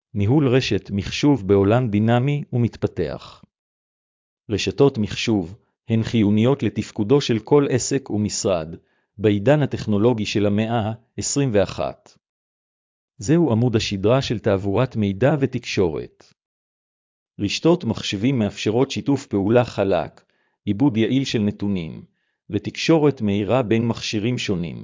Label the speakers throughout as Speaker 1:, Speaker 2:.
Speaker 1: ניהול רשת מחשוב בעולם דינמי ומתפתח. רשתות מחשוב הן חיוניות לתפקודו של כל עסק ומשרד, בעידן הטכנולוגי של המאה ה-21. זהו עמוד השדרה של תעבורת מידע ותקשורת. רשתות מחשבים מאפשרות שיתוף פעולה חלק, עיבוד יעיל של נתונים, ותקשורת מהירה בין מכשירים שונים.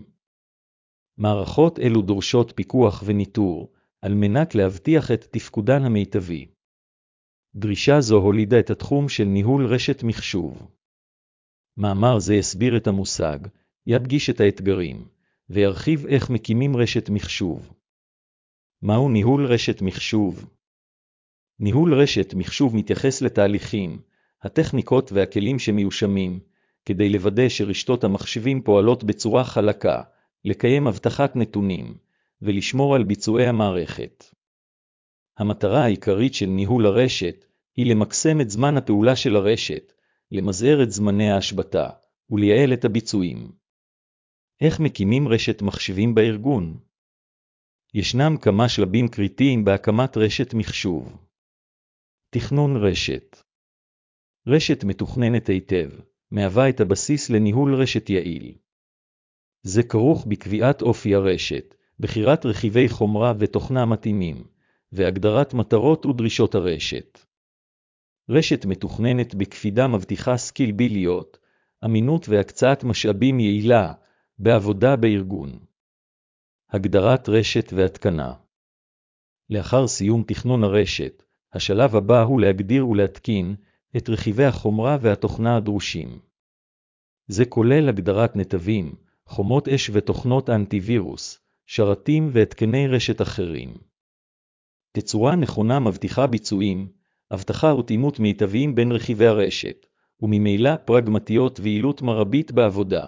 Speaker 1: מערכות אלו דורשות פיקוח וניטור, על מנת להבטיח את תפקודן המיטבי. דרישה זו הולידה את התחום של ניהול רשת מחשוב. מאמר זה יסביר את המושג, ידגיש את האתגרים, וירחיב איך מקימים רשת מחשוב. מהו ניהול רשת מחשוב? ניהול רשת מחשוב מתייחס לתהליכים, הטכניקות והכלים שמיושמים, כדי לוודא שרשתות המחשבים פועלות בצורה חלקה, לקיים אבטחת נתונים, ולשמור על ביצועי המערכת. המטרה העיקרית של ניהול הרשת היא למקסם את זמן הפעולה של הרשת, למזער את זמני ההשבתה, ולייעל את הביצועים. איך מקימים רשת מחשבים בארגון? ישנם כמה שלבים קריטיים בהקמת רשת מחשוב. תכנון רשת. רשת מתוכננת היטב, מהווה את הבסיס לניהול רשת יעיל. זה כרוך בקביעת אופי הרשת, בחירת רכיבי חומרה ותוכנה מתאימים, והגדרת מטרות ודרישות הרשת. רשת מתוכננת בקפידה מבטיחה סקילביליות, אמינות והקצאת משאבים יעילה, בעבודה בארגון. הגדרת רשת והתקנה. לאחר סיום תכנון הרשת, השלב הבא הוא להגדיר ולהתקין את רכיבי החומרה והתוכנה הדרושים. זה כולל הגדרת נתבים, חומות אש ותוכנות אנטיווירוס, שרתים והתקני רשת אחרים. תצורה נכונה מבטיחה ביצועים, הבטחה ותאימות מיטביים בין רכיבי הרשת, וממילא פרגמטיות ויעילות מרבית בעבודה.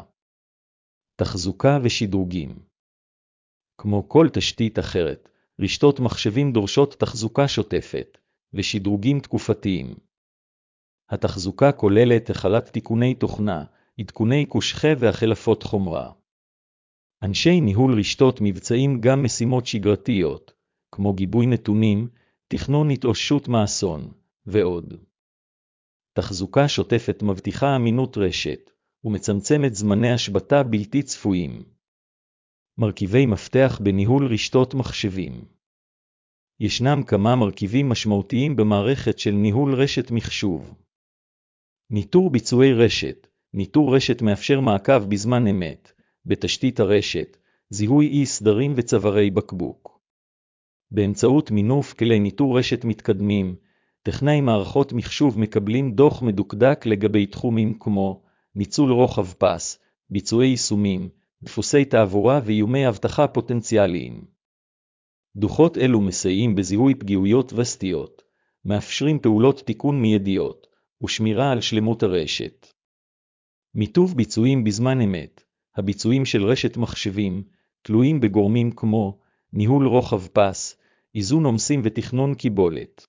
Speaker 1: תחזוקה ושדרוגים. כמו כל תשתית אחרת, רשתות מחשבים דורשות תחזוקה שוטפת, ושדרוגים תקופתיים. התחזוקה כוללת החלת תיקוני תוכנה, עדכוני קושחה והחלפות חומרה. אנשי ניהול רשתות מבצעים גם משימות שגרתיות, כמו גיבוי נתונים, תכנון התאוששות מאסון, ועוד. תחזוקה שוטפת מבטיחה אמינות רשת, ומצמצמת זמני השבתה בלתי צפויים. מרכיבי מפתח בניהול רשתות מחשבים. ישנם כמה מרכיבים משמעותיים במערכת של ניהול רשת מחשוב. ניטור ביצועי רשת. ניטור רשת מאפשר מעקב בזמן אמת, בתשתית הרשת, זיהוי אי סדרים וצווארי בקבוק. באמצעות מינוף כלי ניטור רשת מתקדמים, טכנאי מערכות מחשוב מקבלים דוח מדוקדק לגבי תחומים כמו ניצול רוחב פס, ביצועי יישומים, דפוסי תעבורה ואיומי אבטחה פוטנציאליים. דוחות אלו מסייעים בזיהוי פגיעויות וסטיות, מאפשרים פעולות תיקון מיידיות, ושמירה על שלמות הרשת. מיטוב ביצועים בזמן אמת. הביצועים של רשת מחשבים תלויים בגורמים כמו ניהול רוחב פס, איזון עומסים ותכנון קיבולת.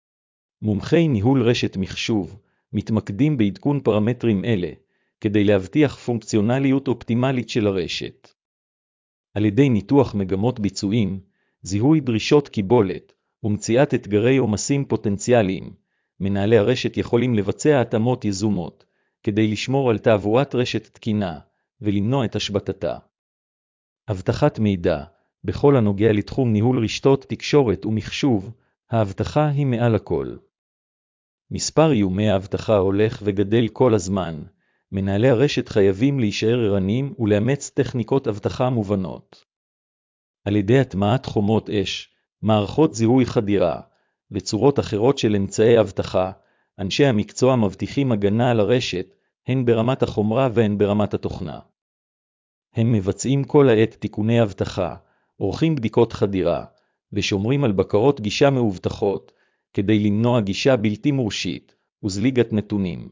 Speaker 1: מומחי ניהול רשת מחשוב מתמקדים בעדכון פרמטרים אלה, כדי להבטיח פונקציונליות אופטימלית של הרשת. על ידי ניתוח מגמות ביצועים, זיהוי דרישות קיבולת, ומציאת אתגרי עומסים פוטנציאליים, מנהלי הרשת יכולים לבצע התאמות יזומות, כדי לשמור על תעבורת רשת תקינה, ולמנוע את השבתתה. אבטחת מידע. בכל הנוגע לתחום ניהול רשתות תקשורת ומחשוב, האבטחה היא מעל הכל. מספר איומי האבטחה הולך וגדל כל הזמן. מנהלי הרשת חייבים להישאר ערניים ולאמץ טכניקות אבטחה מובנות. על ידי הטמעת חומות אש, מערכות זיהוי חדירה, וצורות אחרות של אמצעי אבטחה, אנשי המקצוע מבטיחים הגנה על הרשת, הן ברמת החומרה והן ברמת התוכנה. הם מבצעים כל העת תיקוני אבטחה, עורכים בדיקות חדירה, ושומרים על בקרות גישה מאובטחות, כדי למנוע גישה בלתי מורשית, וזליגת נתונים.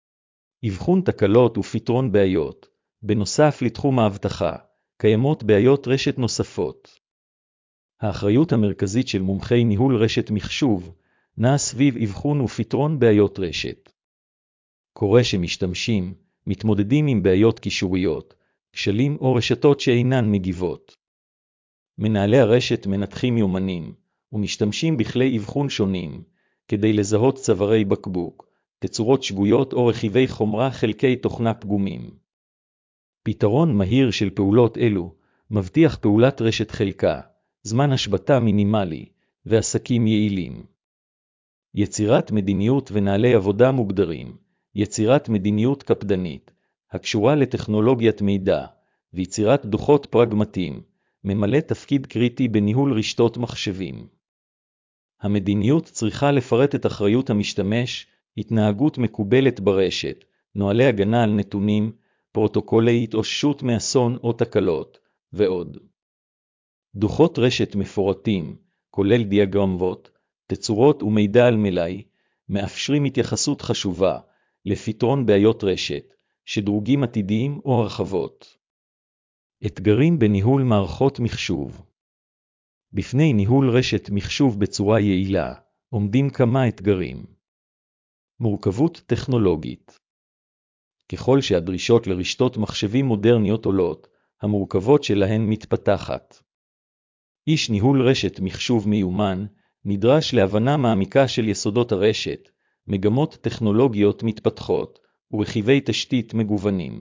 Speaker 1: אבחון תקלות ופתרון בעיות. בנוסף לתחום האבטחה, קיימות בעיות רשת נוספות. האחריות המרכזית של מומחי ניהול רשת מחשוב, נעה סביב אבחון ופתרון בעיות רשת. קורה שמשתמשים, מתמודדים עם בעיות קישוריות, כשלים או רשתות שאינן מגיבות. מנהלי הרשת מנתחים יומנים, ומשתמשים בכלי אבחון שונים, כדי לזהות צווארי בקבוק, תצורות שגויות או רכיבי חומרה חלקי תוכנה פגומים. פתרון מהיר של פעולות אלו מבטיח פעולת רשת חלקה, זמן השבתה מינימלי, ועסקים יעילים. יצירת מדיניות ונהלי עבודה מוגדרים, יצירת מדיניות קפדנית, הקשורה לטכנולוגיית מידע, ויצירת דוחות פרגמטיים, ממלא תפקיד קריטי בניהול רשתות מחשבים. המדיניות צריכה לפרט את אחריות המשתמש, התנהגות מקובלת ברשת, נוהלי הגנה על נתונים, פרוטוקולי התאוששות מאסון או תקלות, ועוד. דוחות רשת מפורטים, כולל דיאגרמות, תצורות ומידע על מלאי, מאפשרים התייחסות חשובה לפתרון בעיות רשת, שדרוגים עתידיים או הרחבות. אתגרים בניהול מערכות מחשוב. בפני ניהול רשת מחשוב בצורה יעילה, עומדים כמה אתגרים. מורכבות טכנולוגית. ככל שהדרישות לרשתות מחשבים מודרניות עולות, המורכבות שלהן מתפתחת. איש ניהול רשת מחשוב מיומן, נדרש להבנה מעמיקה של יסודות הרשת, מגמות טכנולוגיות מתפתחות, ורכיבי תשתית מגוונים.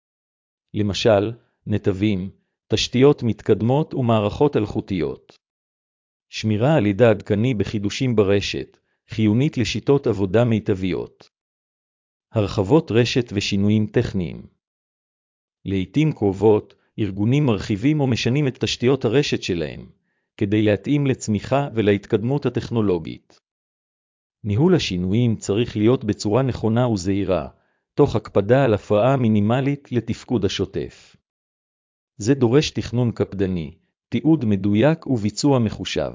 Speaker 1: למשל, נתבים, תשתיות מתקדמות ומערכות אלחוטיות. שמירה על ידע עדכני בחידושים ברשת, חיונית לשיטות עבודה מיטביות. הרחבות רשת ושינויים טכניים. לעתים קרובות, ארגונים מרחיבים או משנים את תשתיות הרשת שלהם, כדי להתאים לצמיחה ולהתקדמות הטכנולוגית. ניהול השינויים צריך להיות בצורה נכונה וזהירה, תוך הקפדה על הפרעה מינימלית לתפקוד השוטף. זה דורש תכנון קפדני, תיעוד מדויק וביצוע מחושב.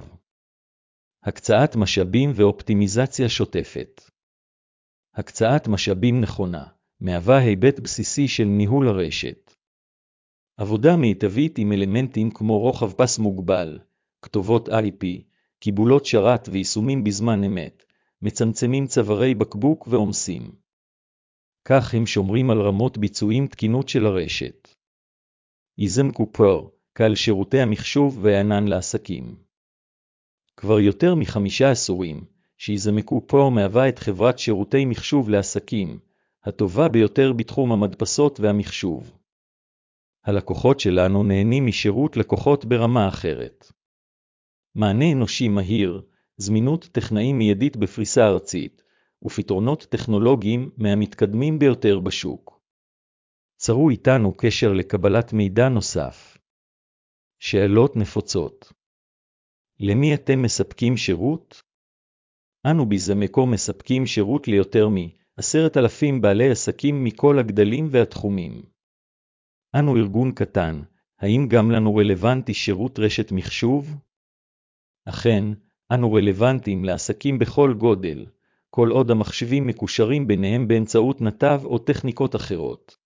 Speaker 1: הקצאת משאבים ואופטימיזציה שוטפת. הקצאת משאבים נכונה, מהווה היבט בסיסי של ניהול הרשת. עבודה מיטבית עם אלמנטים כמו רוחב פס מוגבל, כתובות IP, קיבולות שרת ויישומים בזמן אמת, מצמצמים צווארי בקבוק ועומסים. כך הם שומרים על רמות ביצועים תקינות של הרשת. ייזם קופר, קהל שירותי המחשוב והענן לעסקים. כבר יותר מ5 עשורים, שייזם קופר מהווה את חברת שירותי מחשוב לעסקים, הטובה ביותר בתחום המדפסות והמחשוב. הלקוחות שלנו נהנים משירות לקוחות ברמה אחרת. מענה אנושי מהיר, זמינות טכנאים מיידית בפריסה ארצית, ופתרונות טכנולוגיים מהמתקדמים ביותר בשוק. צרו איתנו קשר לקבלת מידע נוסף. שאלות נפוצות. למי אתם מספקים שירות? אנו ביזמקו מספקים שירות ליותר מ10,000 בעלי עסקים מכל הגדלים והתחומים. אנו ארגון קטן, האם גם לנו רלוונטי שירות רשת מחשוב? אכן, אנו רלוונטיים לעסקים בכל גודל, כל עוד המחשבים מקושרים ביניהם באמצעות נתב או טכניקות אחרות.